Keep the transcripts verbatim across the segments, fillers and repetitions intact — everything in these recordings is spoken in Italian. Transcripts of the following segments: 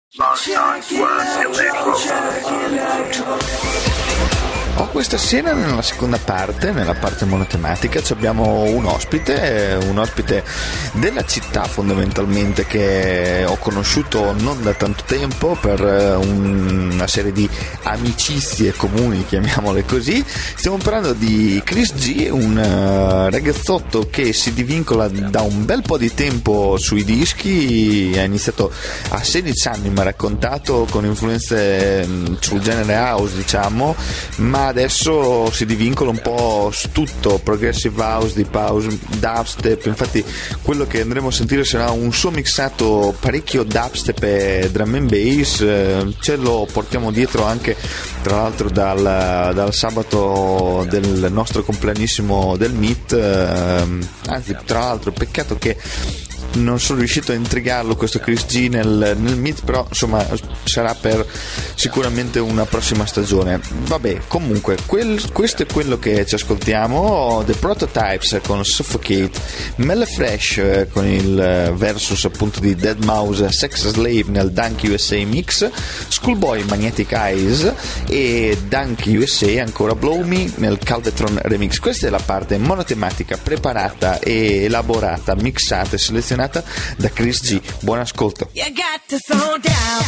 Oh, questa sera nella seconda parte, nella parte monotematica, abbiamo un ospite, un ospite della città fondamentalmente, che ho conosciuto non da tanto tempo per una serie di amicizie comuni, chiamiamole così. Stiamo parlando di Chris G, un ragazzotto che si divincola da un bel po' di tempo sui dischi. Ha iniziato a sedici anni, mi ha raccontato, con influenze sul genere house, diciamo, ma adesso si divincola un po' su tutto, progressive house, deep house, dubstep. Infatti quello che andremo a sentire sarà un suo mixato parecchio dubstep e drum and bass. Ce lo portiamo dietro anche, tra l'altro, dal, dal sabato del nostro compleanissimo del Meet. Anzi, tra l'altro, peccato che non sono riuscito a intrigarlo, questo Chris G, nel, nel Meet, però insomma sarà per sicuramente una prossima stagione. Vabbè, comunque quel, questo è quello che ci ascoltiamo: The Prototypes con Suffocate, Melle Fresh con il versus appunto di deadmau five Sex Slave nel Dunk U S A mix, Schoolboy Magnetic Eyes e Dunk U S A ancora Blow Me nel Calvetron remix. Questa è la parte monotematica preparata e elaborata, mixata e selezionata da Chris G. Buon ascolto. You got to slow down.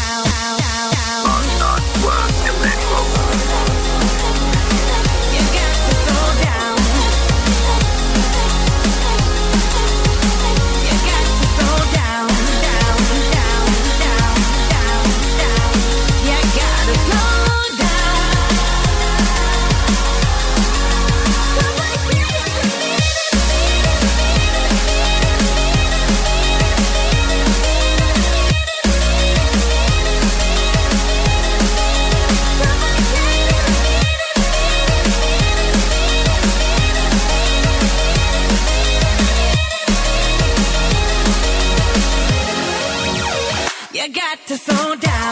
To slow down.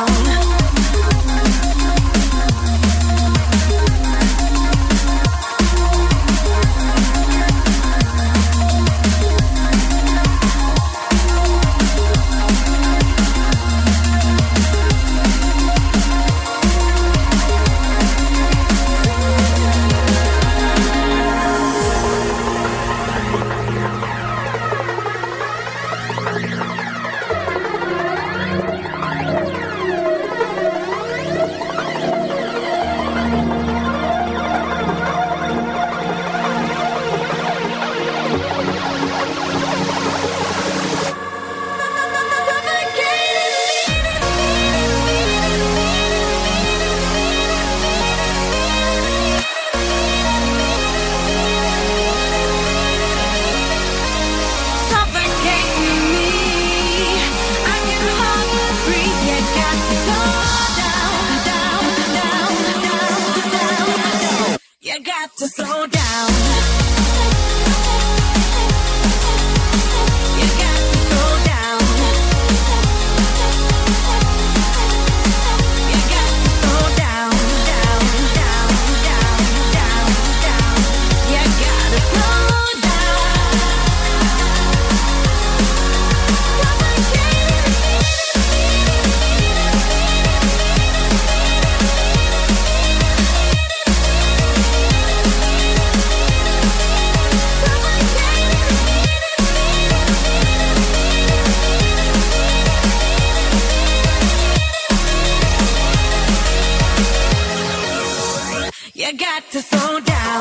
To slow down. You got to slow down. You got to slow down, down, down, down, down, down. You got to slow down. You got to slow down.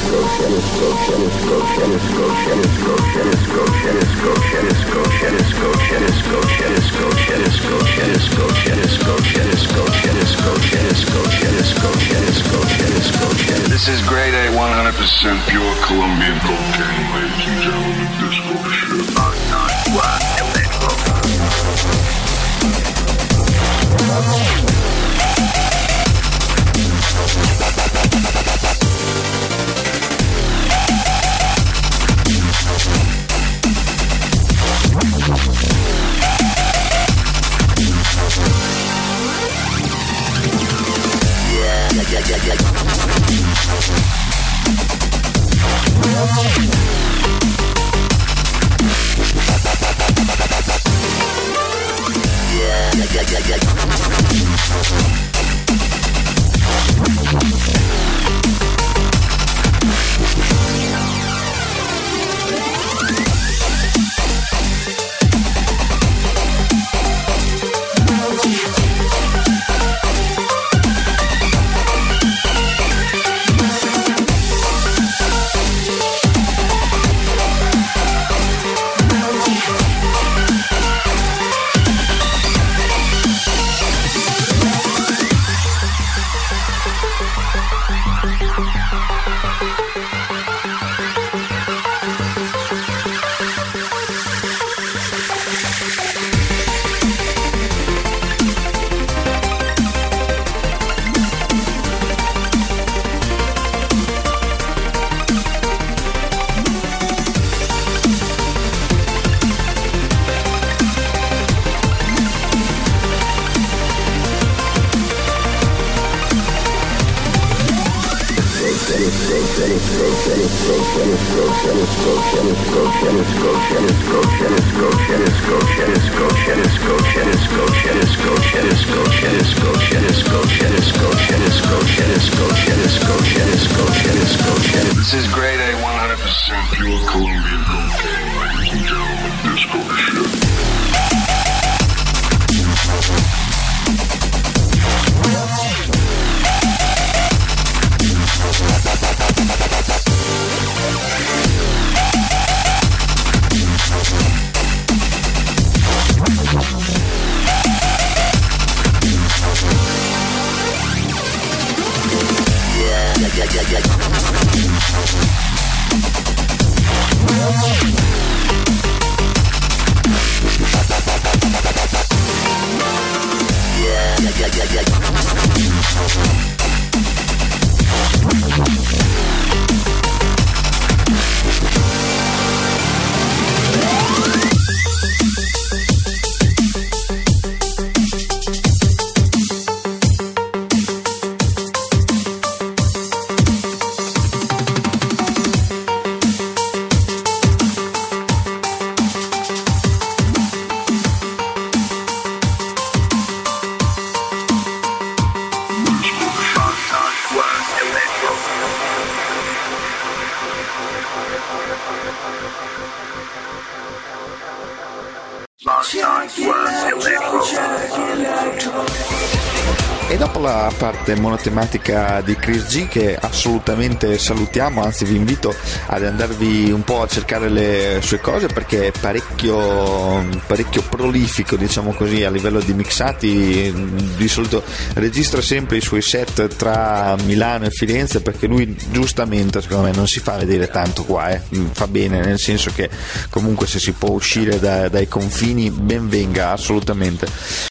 This is grade A, one hundred percent pure Colombian cocaine, ladies and gentlemen. Disco shit. This is grade A, one hundred percent pure Colombian cocaine, ladies and gentlemen. Disco shit. E dopo la parte monotematica di Chris G, che assolutamente salutiamo, anzi vi invito ad andarvi un po' a cercare le sue cose, perché è parecchio, parecchio prolifico, diciamo così, a livello di mixati. Di solito registra sempre i suoi set tra Milano e Firenze, perché lui giustamente secondo me non si fa vedere tanto qua, eh. Fa bene, nel senso che comunque se si può uscire da, dai confini ben venga, assolutamente.